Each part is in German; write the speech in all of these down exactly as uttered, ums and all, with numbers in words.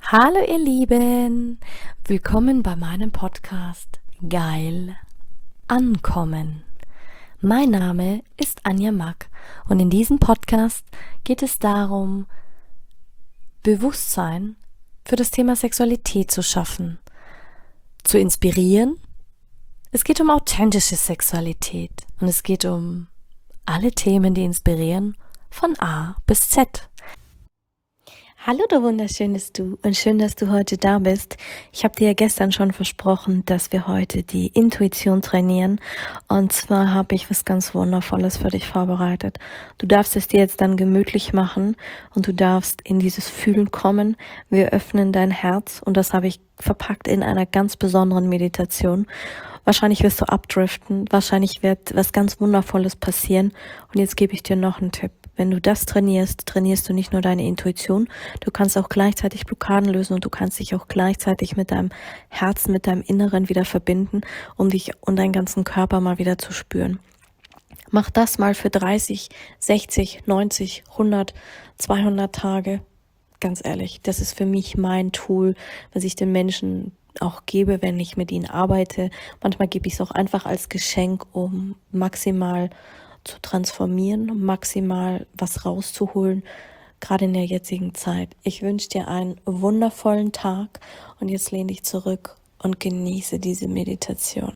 Hallo ihr Lieben, willkommen bei meinem Podcast Geil Ankommen. Mein Name ist Anja Mack und in diesem Podcast geht es darum, Bewusstsein für das Thema Sexualität zu schaffen, zu inspirieren. Es geht um authentische Sexualität und es geht um alle Themen, die inspirieren, von A bis Z. Hallo du wunderschönes Du und schön, dass du heute da bist. Ich habe dir ja gestern schon versprochen, dass wir heute die Intuition trainieren und zwar habe ich was ganz Wundervolles für dich vorbereitet. Du darfst es dir jetzt dann gemütlich machen und du darfst in dieses Fühlen kommen. Wir öffnen dein Herz und das habe ich verpackt in einer ganz besonderen Meditation. Wahrscheinlich wirst du abdriften, wahrscheinlich wird was ganz Wundervolles passieren und jetzt gebe ich dir noch einen Tipp. Wenn du das trainierst, trainierst du nicht nur deine Intuition, du kannst auch gleichzeitig Blockaden lösen und du kannst dich auch gleichzeitig mit deinem Herzen, mit deinem Inneren wieder verbinden, um dich und deinen ganzen Körper mal wieder zu spüren. Mach das mal für dreißig, sechzig, neunzig, hundert, zweihundert Tage. Ganz ehrlich, das ist für mich mein Tool, was ich den Menschen auch gebe, wenn ich mit ihnen arbeite. Manchmal gebe ich es auch einfach als Geschenk, um maximal zu transformieren, um maximal was rauszuholen, gerade in der jetzigen Zeit. Ich wünsche dir einen wundervollen Tag und jetzt lehn dich zurück und genieße diese Meditation.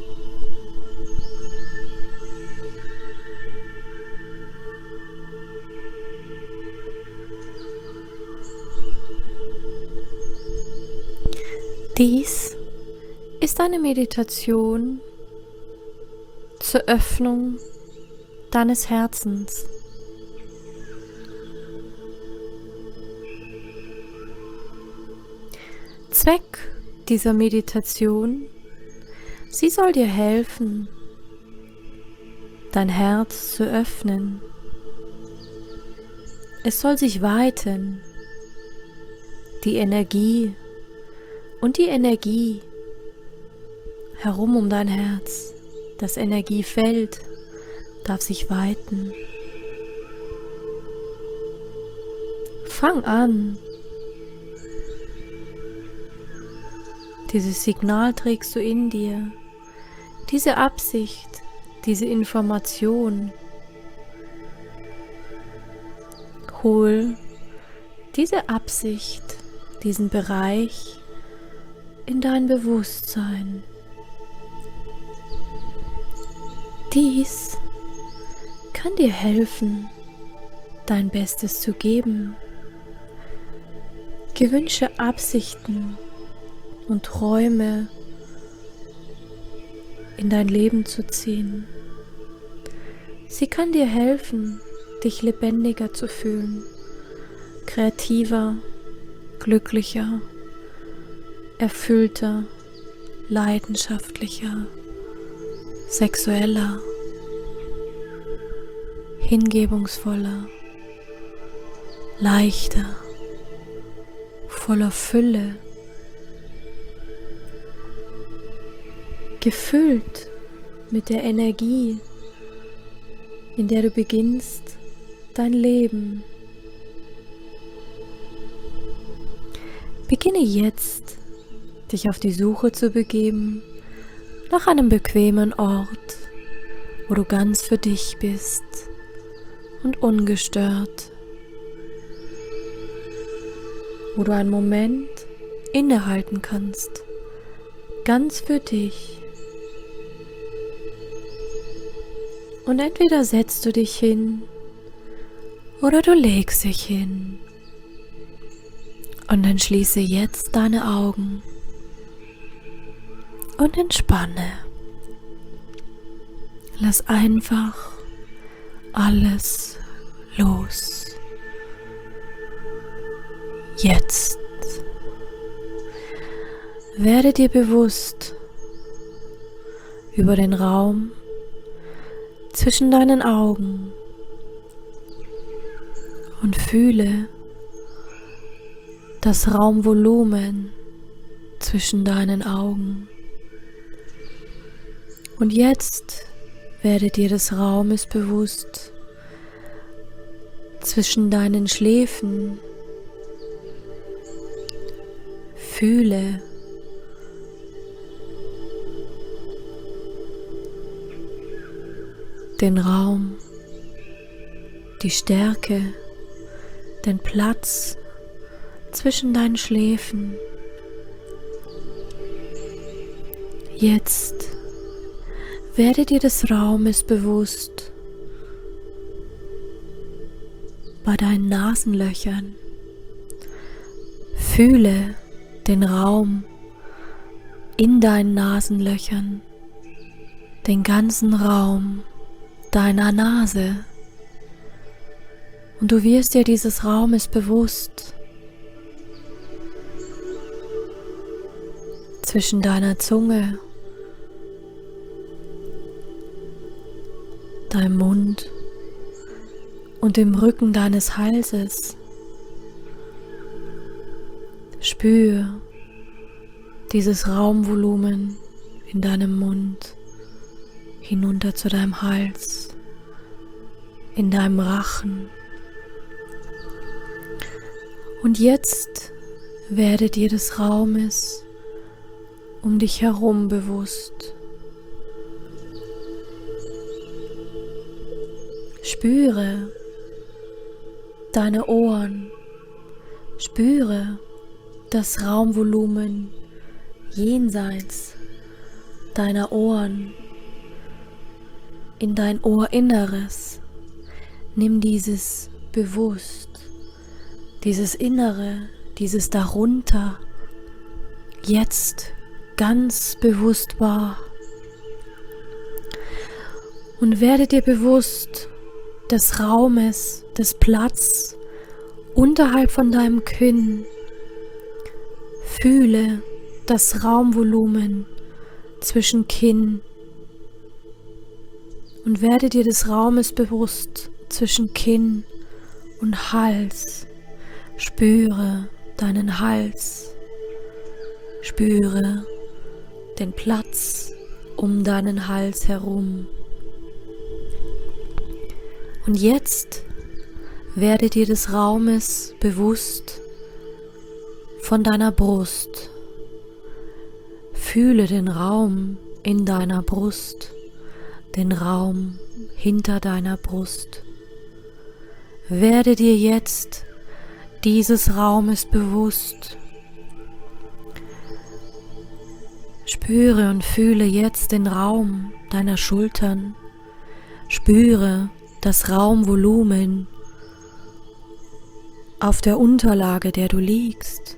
Dies ist eine Meditation zur Öffnung deines Herzens. Zweck dieser Meditation, sie soll dir helfen, dein Herz zu öffnen. Es soll sich weiten, die Energie und die Energie herum um dein Herz, das Energiefeld darf sich weiten. Fang an. Dieses Signal trägst du in dir. Diese Absicht, diese Information. Hol diese Absicht, diesen Bereich in dein Bewusstsein. Dies kann dir helfen, dein Bestes zu geben, gewünschte Absichten und Träume in dein Leben zu ziehen. Sie kann dir helfen, dich lebendiger zu fühlen, kreativer, glücklicher, erfüllter, leidenschaftlicher, sexueller, hingebungsvoller, leichter, voller Fülle, gefüllt mit der Energie, in der du beginnst dein Leben. Beginne jetzt, dich auf die Suche zu begeben nach einem bequemen Ort, wo du ganz für dich bist und ungestört, wo du einen Moment innehalten kannst, ganz für dich. Und entweder setzt du dich hin oder du legst dich hin. Und dann schließe jetzt deine Augen und entspanne. Lass einfach alles los. Jetzt. Werde dir bewusst über den Raum zwischen deinen Augen und fühle das Raumvolumen zwischen deinen Augen. Und jetzt werde dir des Raumes bewusst zwischen deinen Schläfen Fühle den Raum, die Stärke, den Platz zwischen deinen Schläfen. Jetzt werde dir des Raumes bewusst bei deinen Nasenlöchern. Fühle den Raum in deinen Nasenlöchern, den ganzen Raum deiner Nase. Und du wirst dir dieses Raumes bewusst. Zwischen deiner Zunge, deinem Mund und dem Rücken deines Halses. Spür dieses Raumvolumen in deinem Mund hinunter zu deinem Hals, in deinem Rachen. Und jetzt werde dir des Raumes um dich herum bewusst. Spüre deine Ohren, spüre das Raumvolumen jenseits deiner Ohren, in dein Ohrinneres. Nimm dieses bewusst, dieses Innere, dieses darunter, jetzt ganz bewusst wahr. Und werde dir bewusst des Raumes, des Platz unterhalb von deinem Kinn. Fühle das Raumvolumen zwischen Kinn und werde dir des Raumes bewusst zwischen Kinn und Hals. Spüre deinen Hals, spüre den Platz um deinen Hals herum. Und jetzt werde dir des Raumes bewusst von deiner Brust. Fühle den Raum in deiner Brust, den Raum hinter deiner Brust. Werde dir jetzt dieses Raumes bewusst. Spüre und fühle jetzt den Raum deiner Schultern. Spüre das Raumvolumen auf der Unterlage, der du liegst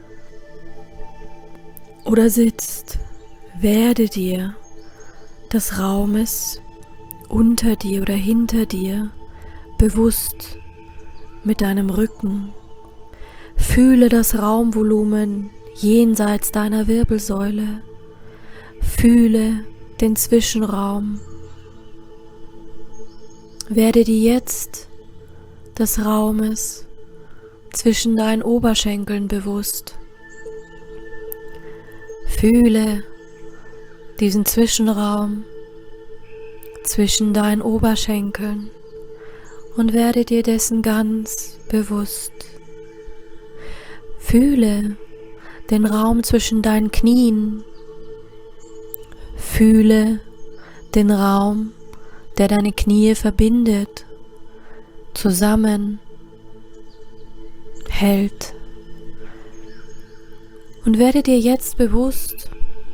oder sitzt. Werde dir des Raumes unter dir oder hinter dir bewusst mit deinem Rücken. Fühle das Raumvolumen jenseits deiner Wirbelsäule. Fühle den Zwischenraum. Werde dir jetzt des Raumes zwischen deinen Oberschenkeln bewusst. Fühle diesen Zwischenraum zwischen deinen Oberschenkeln und werde dir dessen ganz bewusst. Fühle den Raum zwischen deinen Knien. Fühle den Raum, der deine Knie verbindet, zusammen hält. Und werde dir jetzt bewusst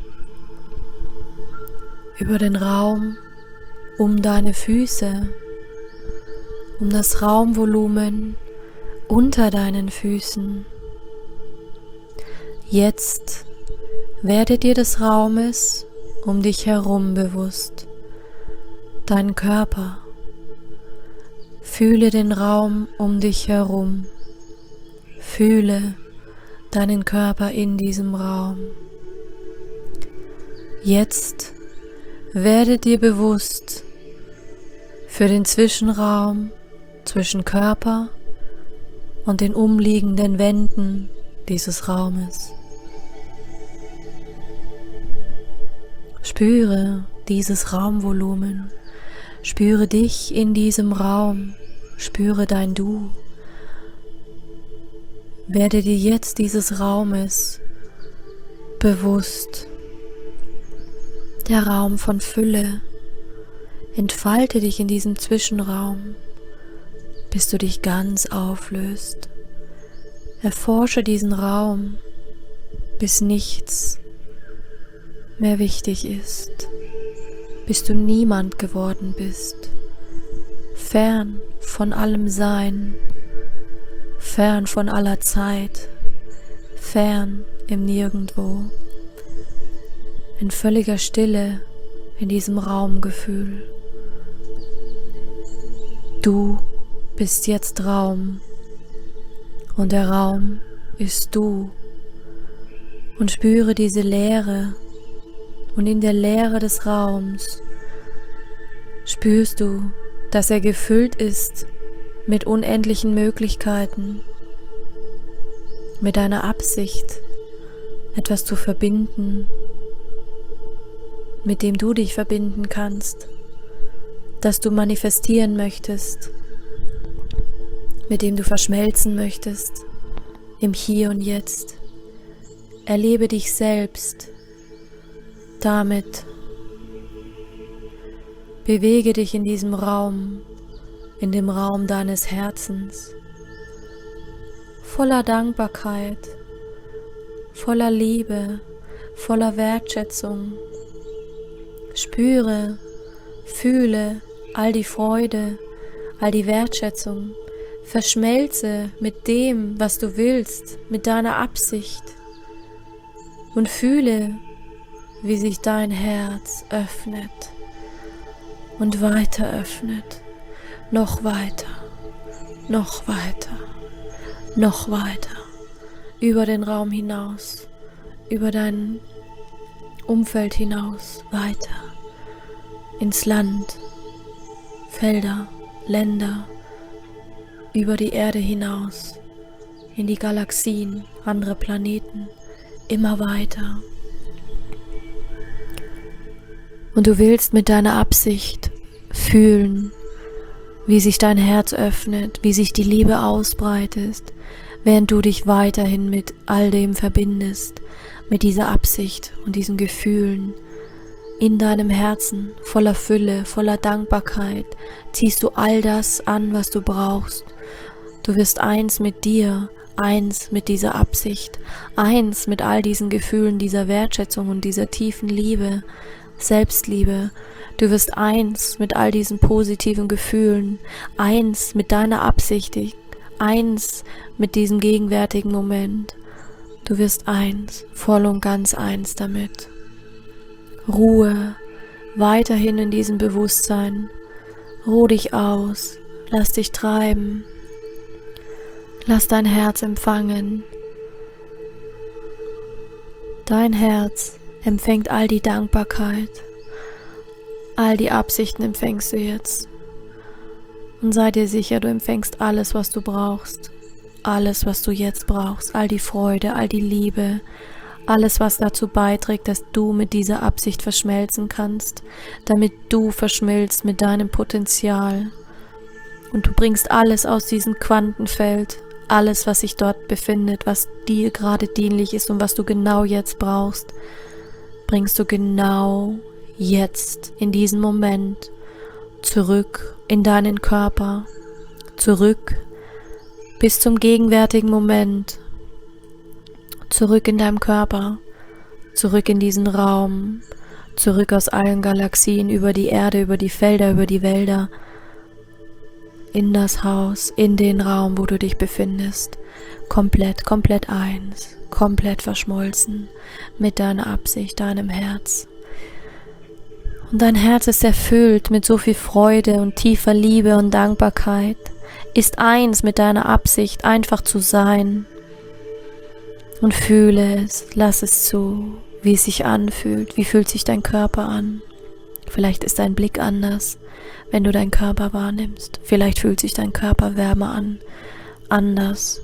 über den Raum um deine Füße, um das Raumvolumen unter deinen Füßen. Jetzt werde dir des Raumes um dich herum bewusst, deinen Körper. Fühle den Raum um dich herum. Fühle deinen Körper in diesem Raum. Jetzt werde dir bewusst für den Zwischenraum zwischen Körper und den umliegenden Wänden dieses Raumes. Spüre dieses Raumvolumen, spüre dich in diesem Raum, spüre dein Du. Werde dir jetzt dieses Raumes bewusst. Der Raum von Fülle. Entfalte dich in diesem Zwischenraum, bis du dich ganz auflöst. Erforsche diesen Raum, bis nichts mehr wichtig ist, bis du niemand geworden bist, fern von allem Sein, fern von aller Zeit, fern im Nirgendwo, in völliger Stille in diesem Raumgefühl. Du bist jetzt Raum und der Raum ist du, und spüre diese Leere, und in der Leere des Raums spürst du, dass er gefüllt ist mit unendlichen Möglichkeiten, mit deiner Absicht, etwas zu verbinden, mit dem du dich verbinden kannst, das du manifestieren möchtest, mit dem du verschmelzen möchtest, im Hier und Jetzt. Erlebe dich selbst damit. Bewege dich in diesem Raum, in dem Raum deines Herzens, voller Dankbarkeit, voller Liebe, voller Wertschätzung. Spüre, fühle all die Freude, all die Wertschätzung. Verschmelze mit dem, was du willst, mit deiner Absicht, und fühle, wie sich dein Herz öffnet und weiter öffnet, noch weiter, noch weiter, noch weiter, über den Raum hinaus, über dein Umfeld hinaus, weiter, ins Land, Felder, Länder, über die Erde hinaus, in die Galaxien, andere Planeten, immer weiter. Und du willst mit deiner Absicht fühlen, wie sich dein Herz öffnet, wie sich die Liebe ausbreitet, während du dich weiterhin mit all dem verbindest, mit dieser Absicht und diesen Gefühlen. In deinem Herzen, voller Fülle, voller Dankbarkeit, ziehst du all das an, was du brauchst. Du wirst eins mit dir, eins mit dieser Absicht, eins mit all diesen Gefühlen, dieser Wertschätzung und dieser tiefen Liebe, Selbstliebe. Du wirst eins mit all diesen positiven Gefühlen, eins mit deiner Absicht, eins mit diesem gegenwärtigen Moment. Du wirst eins, voll und ganz eins damit. Ruhe, weiterhin in diesem Bewusstsein. Ruh dich aus, lass dich treiben. Lass dein Herz empfangen. Dein Herz empfängt all die Dankbarkeit. All die Absichten empfängst du jetzt. Und sei dir sicher, du empfängst alles, was du brauchst. Alles, was du jetzt brauchst. All die Freude, all die Liebe. Alles, was dazu beiträgt, dass du mit dieser Absicht verschmelzen kannst. Damit du verschmilzt mit deinem Potenzial. Und du bringst alles aus diesem Quantenfeld. Alles, was sich dort befindet, was dir gerade dienlich ist und was du genau jetzt brauchst, bringst du genau jetzt, in diesem Moment, zurück in deinen Körper, zurück bis zum gegenwärtigen Moment, zurück in deinem Körper, zurück in diesen Raum, zurück aus allen Galaxien, über die Erde, über die Felder, über die Wälder, in das Haus, in den Raum, wo du dich befindest, komplett, komplett eins, komplett verschmolzen mit deiner Absicht, deinem Herz. Und dein Herz ist erfüllt mit so viel Freude und tiefer Liebe und Dankbarkeit, ist eins mit deiner Absicht, einfach zu sein. Und fühle es, lass es zu, wie es sich anfühlt, wie fühlt sich dein Körper an. Vielleicht ist dein Blick anders, wenn du deinen Körper wahrnimmst. Vielleicht fühlt sich dein Körper wärmer an, anders.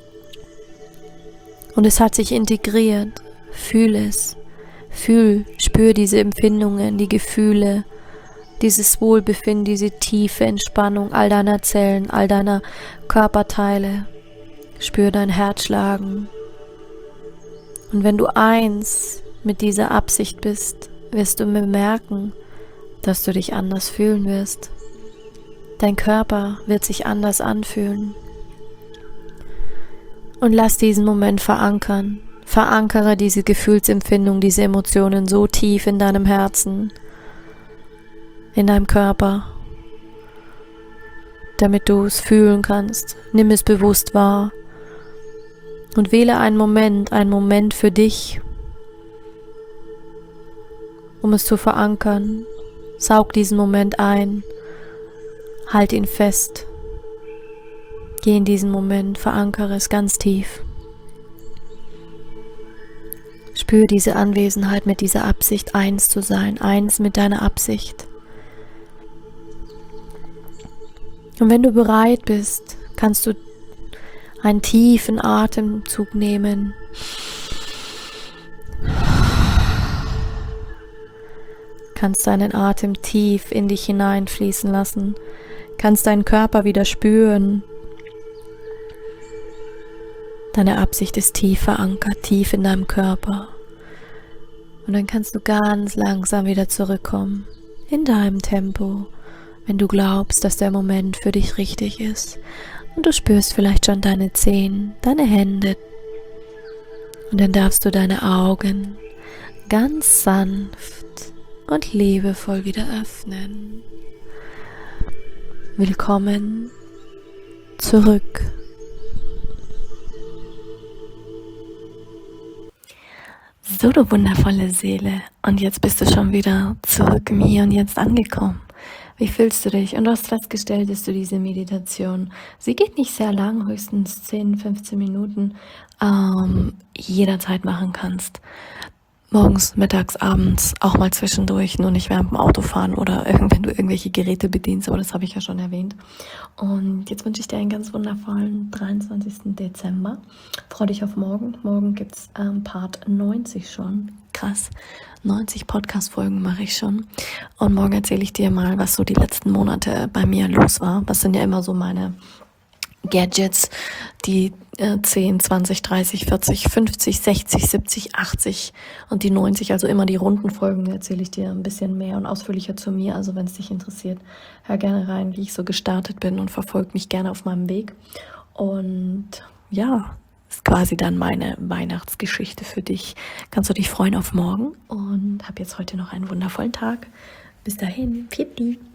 Und es hat sich integriert. Fühl es. Fühl, spür diese Empfindungen, die Gefühle, dieses Wohlbefinden, diese tiefe Entspannung all deiner Zellen, all deiner Körperteile. Spür dein Herz schlagen. Und wenn du eins mit dieser Absicht bist, wirst du bemerken, dass du dich anders fühlen wirst. Dein Körper wird sich anders anfühlen. Und lass diesen Moment verankern. Verankere diese Gefühlsempfindung, diese Emotionen so tief in deinem Herzen, in deinem Körper, damit du es fühlen kannst. Nimm es bewusst wahr und wähle einen Moment, einen Moment für dich, um es zu verankern. Saug diesen Moment ein, halt ihn fest. Geh in diesen Moment, verankere es ganz tief. Spür diese Anwesenheit mit dieser Absicht, eins zu sein, eins mit deiner Absicht. Und wenn du bereit bist, kannst du einen tiefen Atemzug nehmen. Kannst deinen Atem tief in dich hineinfließen lassen. Kannst deinen Körper wieder spüren. Deine Absicht ist tief verankert, tief in deinem Körper. Und dann kannst du ganz langsam wieder zurückkommen, in deinem Tempo, wenn du glaubst, dass der Moment für dich richtig ist. Und du spürst vielleicht schon deine Zehen, deine Hände. Und dann darfst du deine Augen ganz sanft und liebevoll wieder öffnen. Willkommen zurück. So, du wundervolle Seele. Und jetzt bist du schon wieder zurück im Hier und Jetzt angekommen. Wie fühlst du dich? Und du hast festgestellt, dass du diese Meditation, sie geht nicht sehr lang, höchstens zehn, fünfzehn Minuten, ähm, jederzeit machen kannst. Morgens, mittags, abends, auch mal zwischendurch, nur nicht während dem Autofahren oder wenn du irgendwelche Geräte bedienst, aber das habe ich ja schon erwähnt. Und jetzt wünsche ich dir einen ganz wundervollen dreiundzwanzigsten Dezember. Freue dich auf morgen. Morgen gibt es ähm, Part neunzig schon. Krass, neunzig Podcast-Folgen mache ich schon. Und morgen erzähle ich dir mal, was so die letzten Monate bei mir los war. Was sind ja immer so meine Gadgets, die äh, zehn, zwanzig, dreißig, vierzig, fünfzig, sechzig, siebzig, achtzig und die neunzig, also immer die runden Folgen, erzähle ich dir ein bisschen mehr und ausführlicher zu mir. Also wenn es dich interessiert, hör gerne rein, wie ich so gestartet bin und verfolg mich gerne auf meinem Weg. Und ja, ist quasi dann meine Weihnachtsgeschichte für dich. Kannst du dich freuen auf morgen und hab jetzt heute noch einen wundervollen Tag. Bis dahin, Pitti.